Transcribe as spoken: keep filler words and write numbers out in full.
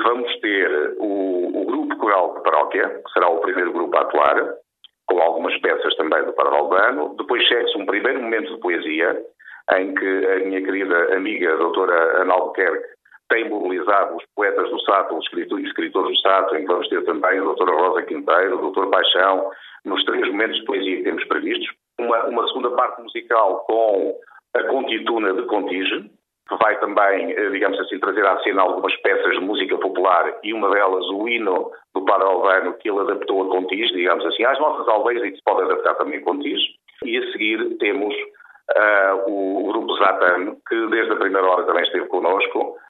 vamos ter o, o grupo coral de paróquia, que será o primeiro grupo a atuar, com algumas peças também do Padre Albano. Depois segue-se um primeiro momento de poesia, em que a minha querida amiga a doutora Ana Albuquerque tem mobilizado os poetas do Sátão, os escritores, escritores do Sátão, em que vamos ter também a doutora Rosa Quinteiro, o doutor Paixão, nos três momentos de poesia que temos previstos. Uma, uma segunda parte musical com a Contituna de Contige, que vai também, digamos assim, trazer à cena algumas peças de música popular, e uma delas o hino do Padre Albano, que ele adaptou a Contige, digamos assim, às nossas aldeias, e que se pode adaptar também a Contige. E a seguir temos uh, o, o grupo Zatano, que desde a primeira hora também esteve connosco,